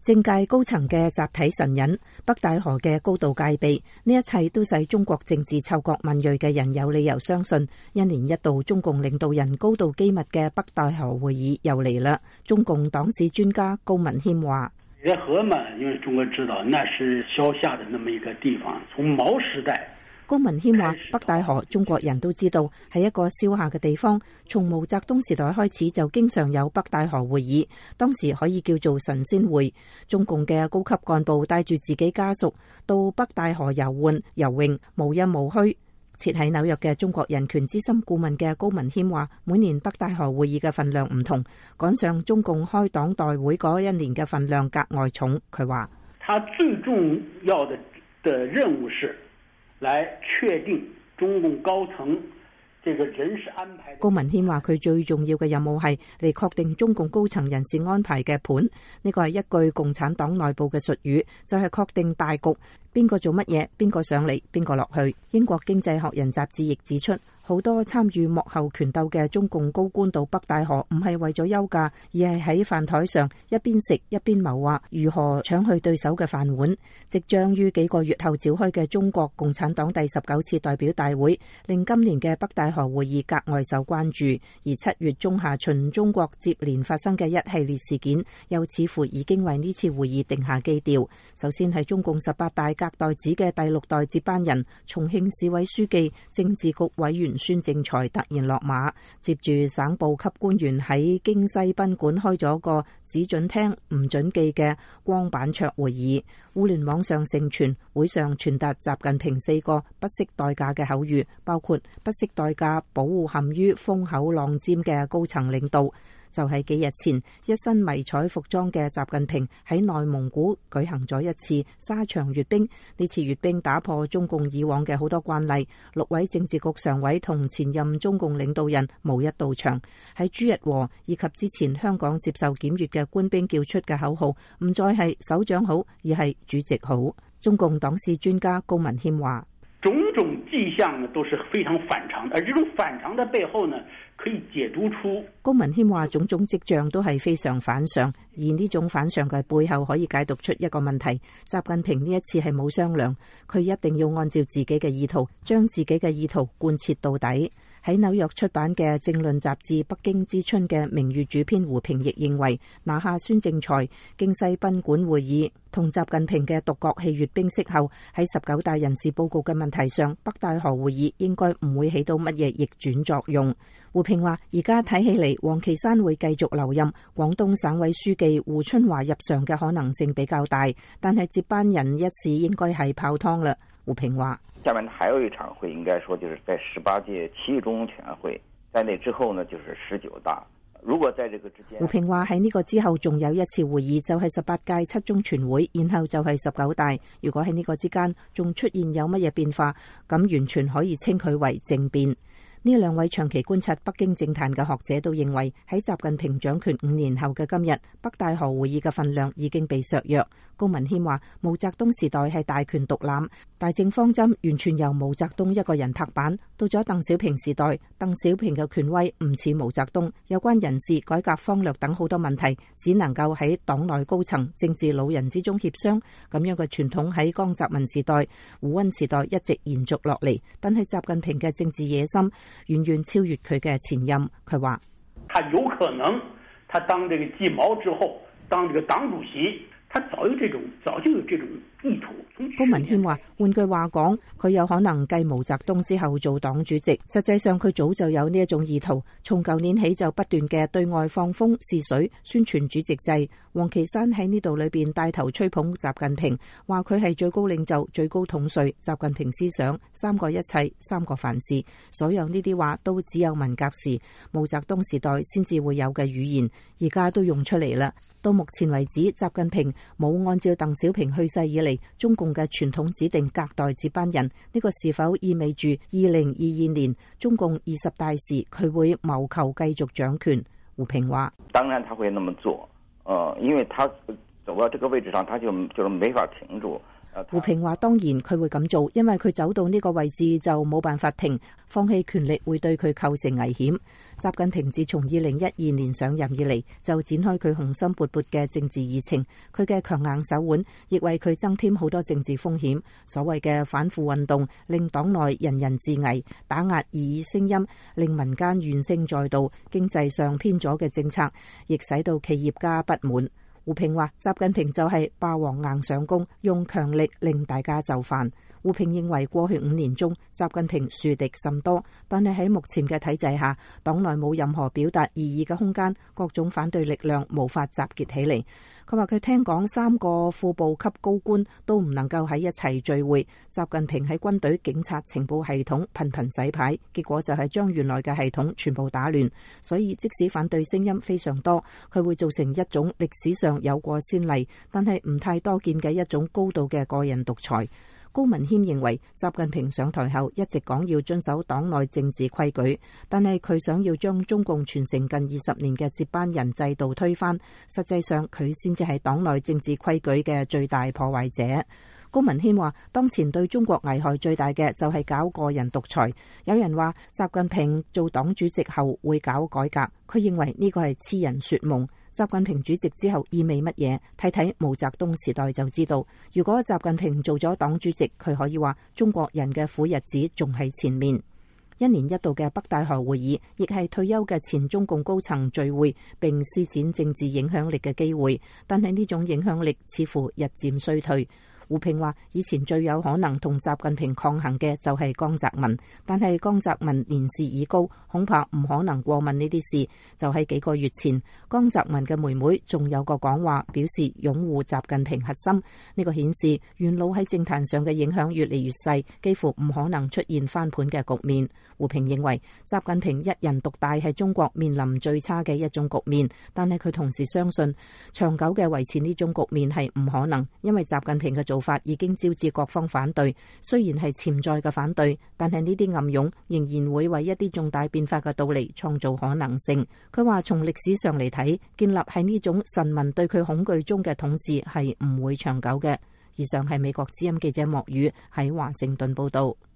政界高層嘅集體神隱，北戴河嘅高度戒備，呢一切都使中國政治嗅覺敏銳嘅人有理由相信，一年一度中共領導人高度機密嘅北戴河會議又嚟啦。中共黨史專家高文謙話： 熱河嘛，因為中國知道那是消夏的那麼一個地方，從毛時代。 高文謙話：北戴河中國人都知道係一個消夏嘅地方，從毛澤東時代開始就經常有北戴河會議，當時可以叫做神仙會。中共嘅高級幹部帶住自己家屬到北戴河遊玩游泳，無印無虛。設喺紐約嘅中國人權資深顧問嘅高文謙話：每年北戴河會議嘅份量唔同，趕上中共開黨代會嗰一年嘅份量格外重。佢話： 他最重要的任務是來確定中共高層這個人事安排。 高文謙話：佢最重要嘅任務係嚟確定中共高層人事安排嘅盤，呢個係一句共產黨內部嘅術語，就係確定大局，邊個做乜嘢，邊個上嚟，邊個落去。英國經濟學人雜誌亦指出，好多參與幕後權鬥嘅中共高官到北戴河，唔係為咗休假，而係喺飯台上一邊食一邊謀劃如何搶去對手嘅飯碗。即將於幾個月後召開嘅中國共產黨第19次代表大會，令今年嘅北戴河會議格外受關注。而7月中下旬中國接連發生嘅一系列事件，又似乎已經為呢次會議定下基調。首先係中共18大隔代子嘅第6代接班人，重慶市委書記、政治局委員孫政才突然落馬，接住省部級官員喺京西賓館開咗個只准聽唔准記嘅光板桌會議。互聯網上盛傳會上傳達習近平4個不惜代價嘅口語，包括不惜代價保護陷於風口浪尖嘅高層領導。就係幾日前，一身迷彩服裝嘅習近平喺內蒙古舉行咗一次沙場閱兵。呢次閱兵打破中共以往嘅好多慣例，6位政治局常委同前任中共領導人無一到場。喺朱日和以及之前香港接受檢閱嘅官兵叫出嘅口號，唔再係首長好，而係主席好。中共黨史專家高文謙話： 種種跡象呢都是非常反常的，而這種反常的背後呢，可以解讀出。 高文謙話：種種跡象都係非常反常，而呢種反常嘅背後可以解讀出一個問題：習近平呢一次係冇商量，佢一定要按照自己嘅意圖，將自己嘅意圖貫徹到底。喺紐約出版嘅政論雜誌《北京之春》嘅名譽主編胡平亦認為，拿下孫政才、京西賓館會議同習近平嘅獨角戲閱兵式後，喺19大人事報告嘅問題上，北戴河會議應該唔會起到乜嘢逆轉作用。胡平話：而家睇起嚟，王岐山會繼續留任，廣東省委書記胡春華入常嘅可能性比較大，但係接班人一事應該係泡湯啦。胡平話： 下面還有一場會，應該說就是在18屆7中全會，在那之後呢，就是19大。如果在這個之間， 胡平話喺呢個之後仲有一次會議，就係18屆7中全會，然後就係19大。如果喺呢個之間仲出現有乜嘢變化，咁完全可以稱佢為政變。呢兩位長期觀察北京政壇嘅學者都認為，喺習近平掌權5年後嘅今日，北戴河會議嘅份量已經被削弱。高文謙話：毛澤東時代係大權獨攬，大政方針完全由毛澤東一個人拍板。到咗鄧小平時代，鄧小平嘅權威唔似毛澤東，有關人事、改革方略等好多問題，只能夠喺黨內高層、政治老人之中協商。咁樣嘅傳統喺江澤民時代、胡溫時代一直延續落嚟。但係習近平嘅政治野心遠遠超越佢嘅前任。佢話： 他有可能，他當這個繼毛之後，當這個黨主席，他早就有這種意圖。 高文謙話：換句話講，佢有可能繼毛澤東之後做黨主席。實際上佢早就有呢一種意圖，從舊年起就不斷嘅對外放風試水，宣傳主席制。王岐山喺呢度裏邊帶頭吹捧習近平，話佢係最高領袖、最高統帥。習近平思想3個一切、3個凡是，所有呢啲話都只有文革時、毛澤東時代先至會有嘅語言，而家都用出嚟啦。到目前為止，習近平冇按照鄧小平去世以嚟中共嘅傳統指定隔代接班人，呢個是否意味住2022年中共20大時佢會謀求繼續掌權？胡平話： 當然他會那麼做，因為他走到這個位置上，他就是沒法停住。 胡平話當然佢會咁做，因為佢走到呢個位置就冇辦法停，放棄權力會對佢構成危險。習近平自從2012年上任以嚟，就展開佢雄心勃勃嘅政治議程，佢嘅強硬手腕亦為佢增添好多政治風險。所謂嘅反腐運動令黨內人人自危，打壓異議聲音令民間怨聲載道，經濟上偏左嘅政策亦使到企業家不滿。胡平話習近平就係霸王硬上弓，用強力令大家就範。胡平認為過去5年中習近平樹敵甚多，但係喺目前嘅體制下，黨內冇任何表達異議嘅空間，各種反對力量無法集結起嚟。佢話佢聽講3個副部級高官都唔能夠喺一齊聚會，習近平喺軍隊、警察、情報系統頻頻洗牌，結果就係將原來嘅系統全部打亂。所以即使反對聲音非常多，佢會造成一種歷史上有過先例，但係唔太多見嘅一種高度嘅個人獨裁。高文謙認為習近平上台後一直講要遵守黨內政治規矩，但係佢想要將中共傳承近20年嘅接班人制度推翻，實際上佢先至係黨內政治規矩嘅最大破壞者。高文謙話當前對中國危害最大嘅就係搞個人獨裁。有人話習近平做黨主席後會搞改革，佢認為呢個係癡人說夢。習近平主席之後意味乜嘢？睇睇毛澤東時代就知道。如果習近平做咗黨主席，佢可以話中國人嘅苦日子仲喺前面。1年1度嘅北戴河會議，亦係退休嘅前中共高層聚會並施展政治影響力嘅機會，但係呢種影響力似乎日漸衰退。胡平話以前最有可能同習近平抗衡嘅就係江澤民，但係江澤民年事已高，恐怕唔可能過問呢啲事。就喺幾個月前，江澤民嘅妹妹仲有個講話表示擁護習近平核心，呢個顯示元老喺政壇上嘅影響越嚟越細，幾乎唔可能出現翻盤嘅局面。胡平認為習近平一人獨大係中國面臨最差嘅一種局面，但係佢同時相信長久嘅維持呢種局面係唔可能，因為習近平嘅做法已經招致各方反對。雖然係潛在嘅反對，但係呢啲暗湧仍然會為一啲重大變化嘅到嚟創造可能性。佢話從歷史上嚟睇，建立喺呢種臣民對佢恐懼中嘅統治係唔會長久嘅。以上係美國之音記者莫宇喺華盛頓報道。